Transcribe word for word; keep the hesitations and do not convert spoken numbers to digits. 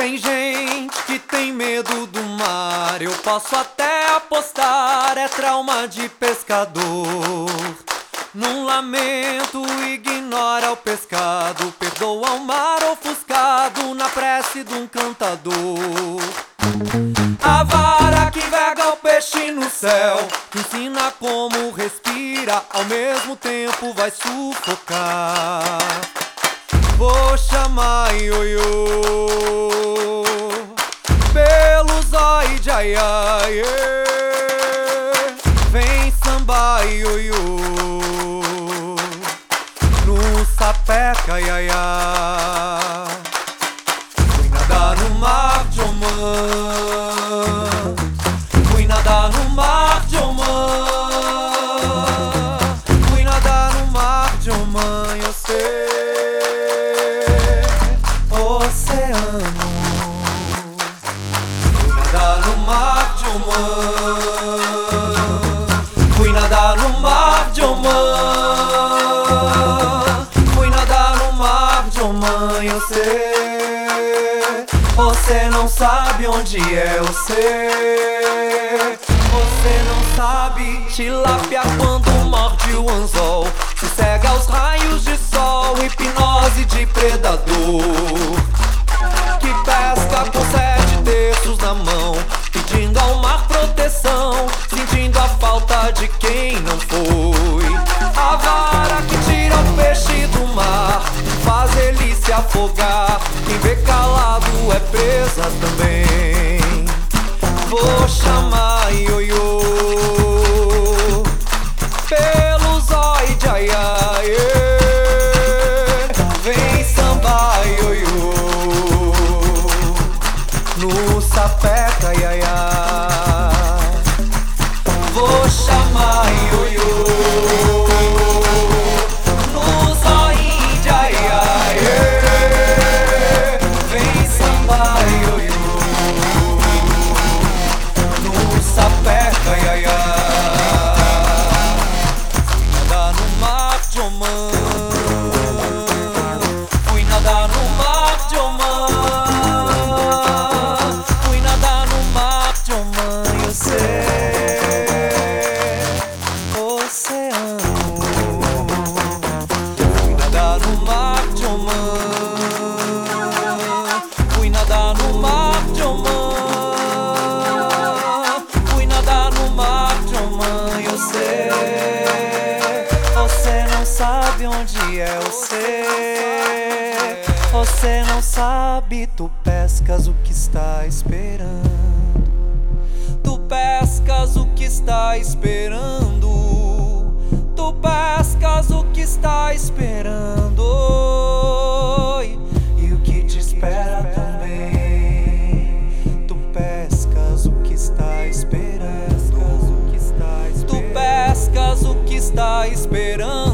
Tem gente que tem medo do mar, eu posso até apostar, é trauma de pescador. Num lamento ignora o pescado, perdoa o mar ofuscado na prece de um cantador. A vara que vega o peixe no céu, ensina como respira, ao mesmo tempo vai sufocar. Vou chamar ioiô pelo zói de ai ai, vem sambar ioiô no sapeca ai ai. Fui nadar no mar de Omã, fui nadar no mar de Omã, fui nadar no mar de Omã, eu sei. Oceano, fui nadar no mar de Omã, fui nadar no mar de Omã, fui nadar no mar de Omã, eu sei. Você não sabe onde é, eu sei. Você não sabe, tilápia quando morde o anzol, se cega aos raios de sol, hipnose de predador, que pesca com sete terços na mão, pedindo ao mar proteção, sentindo a falta de quem não foi. A vara que tira o peixe do mar, faz ele se afogar, quem vê calado é presa também. Vou chamar ioiô pelo zói de ai ai, vem sambar ioiô no sapeca ai ai. Vou chamar ioiô no zói de ai ai, vem sambar ioiô no sapeca ai ai. Fui nadar no mar de Omã, fui nadar no mar de Omã, eu sei. Oceano, fui nadar no mar de Omã, fui nadar no mar de Omã, fui nadar no mar de Omã, eu sei. Você não sabe onde é, eu sei. Você não sabe, tu pescas o que está esperando. Tu pescas o que está esperando. Tu pescas o que está esperando. E o que te espera também. Tu pescas o que está esperando. Tu pescas o que está esperando.